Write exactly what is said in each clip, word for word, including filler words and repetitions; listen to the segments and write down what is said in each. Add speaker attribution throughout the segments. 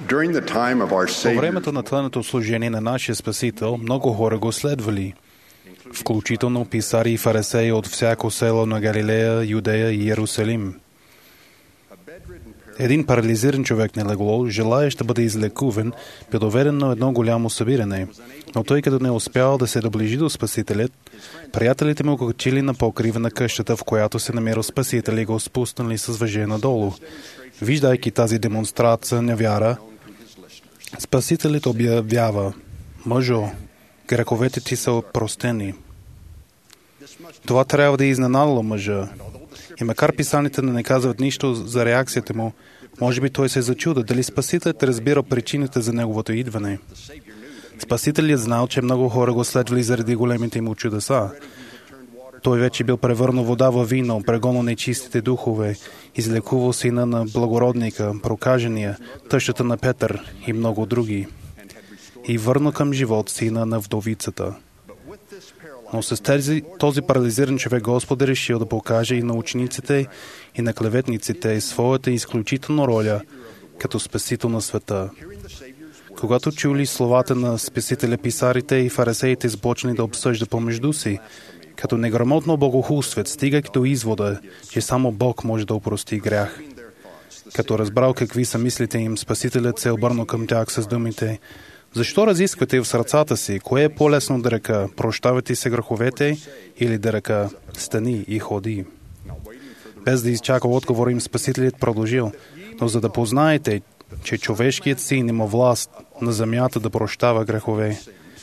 Speaker 1: По времето на тленото служение на нашия Спасител, много хора го следвали, включително писари и фарисеи от всяко село на Галилея, Юдея и Иерусалим. Един парализиран човек на легло, желаещ да бъде излекуван, бе доведен на едно голямо събиране, но той като не успял да се доближи до Спасителят, приятелите му го качили на покрива на къщата, в която се намирал Спасител, и го спуснали с въже надолу. Виждайки тази демонстрация на вяра, Спасителят обявява: „Мъжо, греховете ти са простени“. Това трябва да е изненадало мъжа. И макар писаните да не казват нищо за реакцията му, може би той се зачуда дали Спасителят разбира причините за неговото идване. Спасителят знал, че много хора го следвали заради големите му чудеса. Той вече бил превърнал вода във вино, прегонал нечистите духове, излекувал сина на благородника, прокажения, тъщата на Петър и много други, и върнал към живот сина на вдовицата. Но с тези, този парализиран човек Господ е решил да покаже и на учениците, и на клеветниците своята изключителна роля като Спасител на света. Когато чули словата на Спасителя, писарите и фарисеите започнали да обсъждат помежду си, като неграмотно богохулстват, стигайки до извода, че само Бог може да опрости грях. Като разбрал какви са мислите им, Спасителят се обърнал към тях с думите: „Защо разисквате в сърцата си, кое е по-лесно да река: прощавай ти се греховете, или да река: стани и ходи?“ Без да изчака отговор им, Спасителят продължил: „Но за да познаете, че човешкият син има власт на земята да прощава грехове“,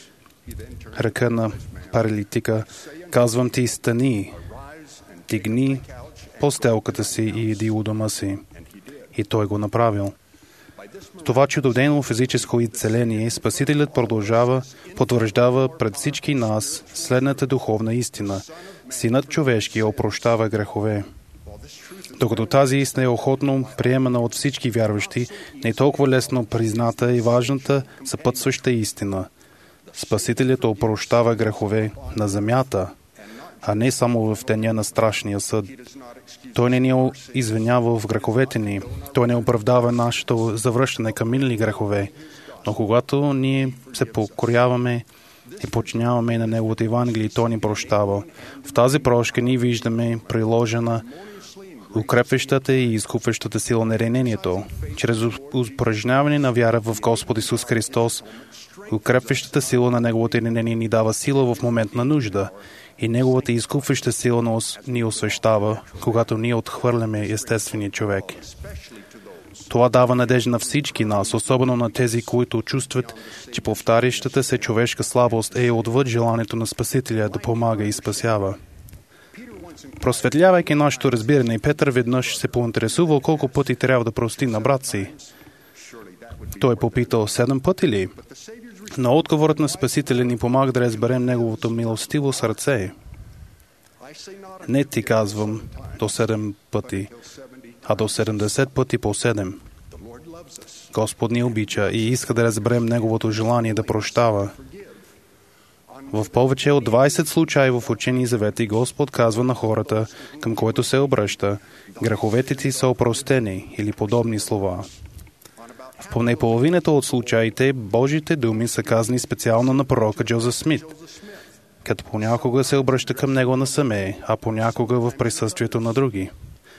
Speaker 1: ръка на паралитика: „Казвам ти, стани, дигни постелката си и иди у дома си“. И той го направил. Това чудодейно физическо изцеление Спасителят продължава, потвърждава пред всички нас следната духовна истина: Синът човешки опрощава грехове. Докато тази истина е охотно приемана от всички вярващи, не е толкова лесно призната и важната съпътстваща истина: Спасителят опрощава грехове на земята, а не само в деня на страшния съд. Той не ни извинява в греховете ни. Той не оправдава нашето завръщане към минали грехове. Но когато ние се покоряваме и подчиняваме на Неговото Евангелие, Той ни прощава. В тази прошка ние виждаме приложена укрепващата и изкупващата сила на ранението. Чрез упражняване на вяра в Господ Исус Христос, укрепващата сила на Неговото ранение ни дава сила в момент на нужда, и Неговата изкупваща сила ни освещава, когато ние отхвърляме естествения човек. Това дава надежда на всички нас, особено на тези, които чувстват, че повтарящата се човешка слабост е отвъд желанието на Спасителя да помага и спасява. Просветлявайки нашето разбиране, Петър веднъж се поинтересувал колко пъти трябва да прости на брат си. Той попитал: „Седем пъти ли?“ Но отговорът на Спасителя ни помага да разберем Неговото милостиво сърце. „Не ти казвам до седем пъти, а до седемдесет пъти по седем“. Господ ни обича и иска да разберем Неговото желание да прощава. В повече от двайсет случаи в Учени завети Господ казва на хората, към които се обръща: „Греховете ти са опростени“, или подобни слова. В поне половината от случаите Божите думи са казани специално на пророка Джозеф Смит, като понякога се обръща към него насаме, а понякога в присъствието на други.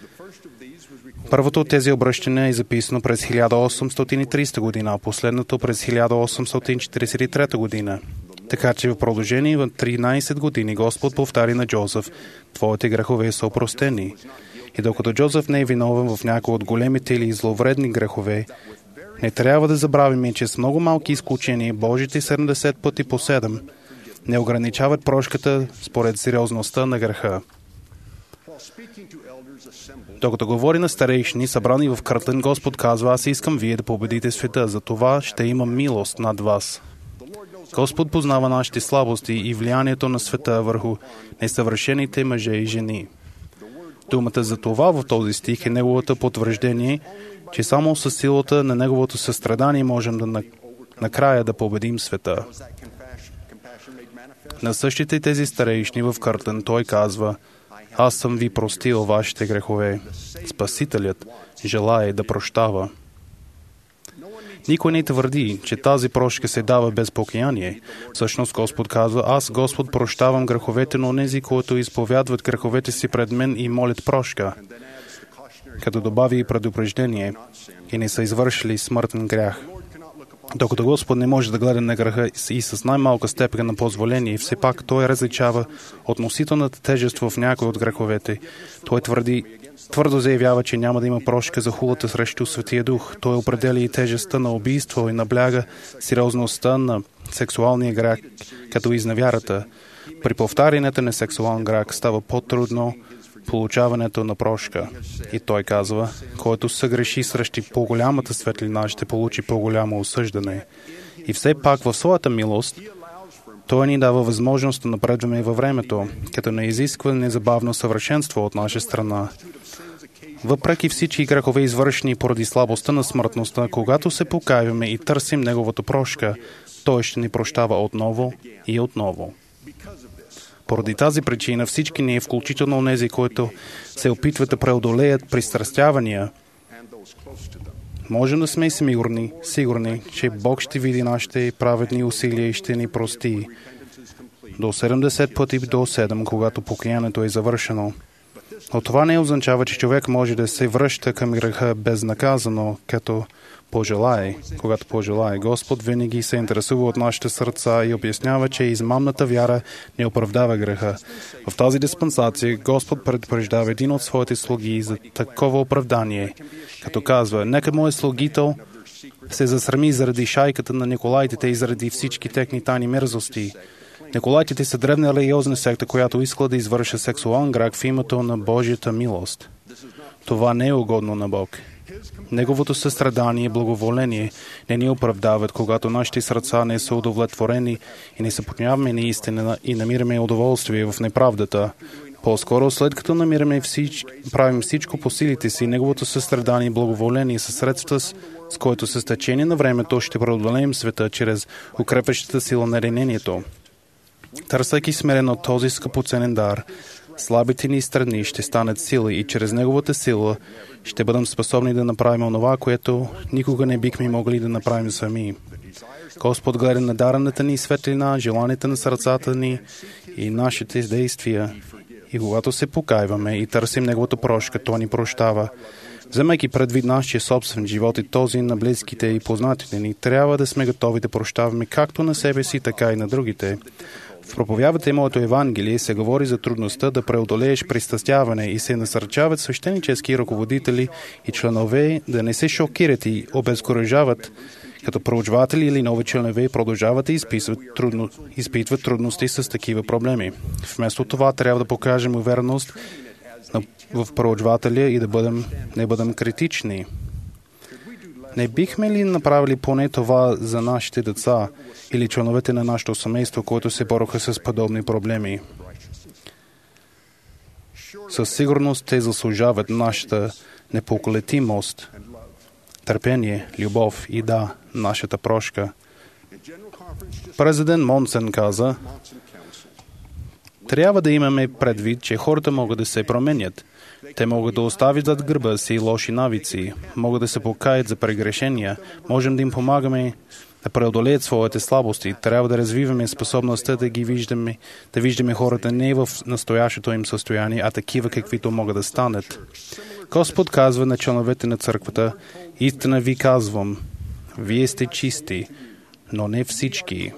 Speaker 1: Първото от тези обръщания е записано през хиляда осемстотин и тридесета година, а последното през хиляда осемстотин четиридесет и трета година. Така че в продължение на тринайсет години Господ повтари на Джозеф: „Твоите грехове са опростени“. И докато Джозеф не е виновен в някои от големите или зловредни грехове, не трябва да забравим, че с много малки изключения Божите седемдесет пъти по седем не ограничават прошката според сериозността на греха. Докато говори на старейшини, събрани в Къртън, Господ казва: „Аз искам вие да победите света, за това ще имам милост над вас“. Господ познава нашите слабости и влиянието на света върху несъвършените мъже и жени. Думата за това в този стих е Неговото потвърждение, че само със силата на Неговото състрадание можем да накрая да победим света. На същите тези старейшини в Къртън Той казва: „Аз съм ви простил вашите грехове“. Спасителят желае да прощава. Никой не твърди, че тази прошка се дава без покаяние. Всъщност Господ казва: аз, Господ, прощавам греховете на онези, които изповядват греховете си пред мен и молят прошка. Като добави и предупреждение, и не са извършили смъртен грях. Докато Господ не може да гледа на греха и с най-малка степен на позволение, все пак Той различава относителната тежест в някои от греховете. Той твърди, твърдо заявява, че няма да има прошка за хулата срещу Светия Дух. Той определя и тежестта на убийство и набляга сериозността на сексуалния грях, като изневярата. При повтарянето на сексуален грях става по-трудно получаването на прошка. И Той казва: който съгреши срещу по-голямата светлина, ще получи по-голямо осъждане. И все пак в своята милост Той ни дава възможност да напредваме във времето, като не изисква незабавно съвършенство от наша страна. Въпреки всички грехове, извършени поради слабостта на смъртността, когато се покаяваме и търсим Неговата прошка, Той ще ни прощава отново и отново. Поради тази причина всички ние, включително онези, които се опитват да преодолеят пристрастявания, можем да сме сигурни, сигурни, че Бог ще види нашите праведни усилия и ще ни прости до седемдесет пъти до седем, когато покаянието е завършено. Но това не означава, че човек може да се връща към греха безнаказано, като пожелае. Когато пожелае, Господ винаги се интересува от нашите сърца и обяснява, че измамната вяра не оправдава греха. В тази диспенсация Господ предупреждава един от своите слуги за такова оправдание, като казва: нека моят слугител се засрами заради шайката на Николайтите и заради всички техни тайни мерзости. Николайтите са древна религиозна секта, която искала да извърши сексуален грех в името на Божията милост. Това не е угодно на Бог. Неговото състрадание и благоволение не ни оправдават, когато нашите сърца не са удовлетворени и не се подчиняваме на истина и намираме удоволствие в неправдата. По-скоро, след като намираме всич... правим всичко по силите си, Неговото състрадание и благоволение са средства, с, с което с течение на времето ще преодолеем света чрез укрепващата сила на ренението. Търсейки смирено този скъпоценен дар, слабите ни страни ще станат сила и чрез Неговата сила ще бъдем способни да направим онова, което никога не бихме могли да направим сами. Господ гледа на дарената ни светлина, желанията на сърцата ни и нашите действия. И когато се покайваме и търсим Неговата прошка, Той ни прощава. Вземайки предвид нашия собствен живот и този на близките и познатите ни, трябва да сме готови да прощаваме както на себе си, така и на другите. В проповядвате моето Евангелие се говори за трудността да преодолееш пристрастяване и се насърчават свещенически ръководители и членове да не се шокират и обезкуражават, като проучватели или нови членове продължават да изпитват, трудно, изпитват трудности с такива проблеми. Вместо това трябва да покажем увереност в проучвателя и да бъдем, не бъдем критични. Не бихме ли направили поне това за нашите деца или членовете на нашето семейство, които се бороха с подобни проблеми? Със сигурност те заслужават нашата непоколетимост, търпение, любов и да, нашата прошка. Президент Монсън каза: трябва да имаме предвид, че хората могат да се променят. Те могат да оставят зад гърба си лоши навици, могат да се покаят за прегрешения, можем да им помагаме да преодолеят своите слабости. Трябва да развиваме способността да ги виждаме, да виждаме хората не в настоящото им състояние, а такива каквито могат да станат. Господ казва на членовете на църквата: истина ви казвам, вие сте чисти, но не всички.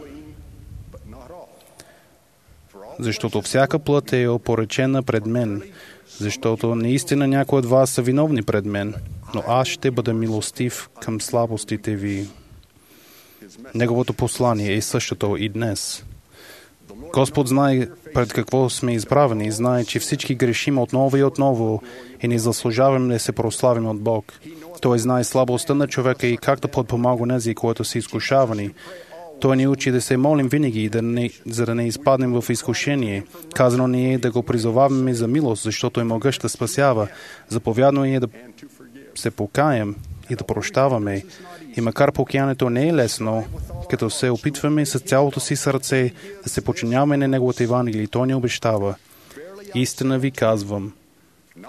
Speaker 1: Защото всяка плът е опоречена пред мен, защото наистина някои от вас са виновни пред мен, но аз ще бъда милостив към слабостите ви. Неговото послание е същото и днес. Господ знае пред какво сме изправени, знае, че всички грешим отново и отново и не заслужаваме да се прославим от Бог. Той знае слабостта на човека и как да подпомага нези, които са изкушавани. Той ни учи да се молим винаги, да не, за да не изпаднем в изкушение. Казано ни е да го призоваваме за милост, защото е могъщ да спасява. Заповядно е да се покаем и да прощаваме. И макар покаянието не е лесно, като се опитваме с цялото си сърце да се подчиняваме на Неговото Евангелие, Той ни обещава: истина ви казвам,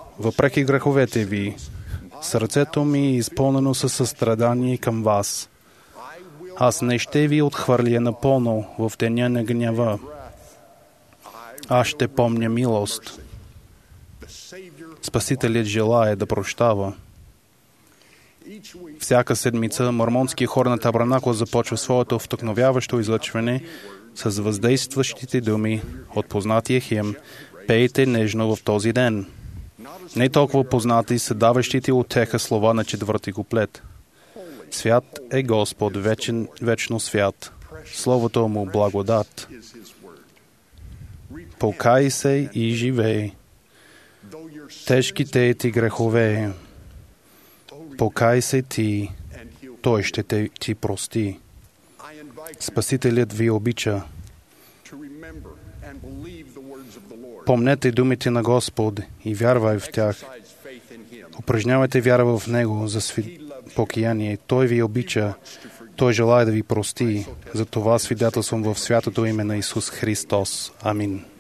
Speaker 1: въпреки греховете ви, сърцето ми е изпълнено със състрадание към вас. Аз не ще ви отхвърля напълно в деня на гнява. Аз ще помня милост. Спасителят желае да прощава. Всяка седмица мормонския хор на Табранакъл започва своето вдъхновяващо излъчване с въздействащите думи от познатия хим «Пейте нежно в този ден». Не толкова познати са даващите утеха слова на четвърти куплет. Свят е Господ, вечен, вечно свят. Словото му благодат. Покай се и живей. Тежките ти грехове. Покай се ти, той ще те, ти прости. Спасителят ви обича. Помнете думите на Господ и вярвай в тях. Упражнявайте вяра в Него за сви... покаяние. Той ви обича. Той желая да ви прости. За това свидетелствам в святото име на Исус Христос. Амин.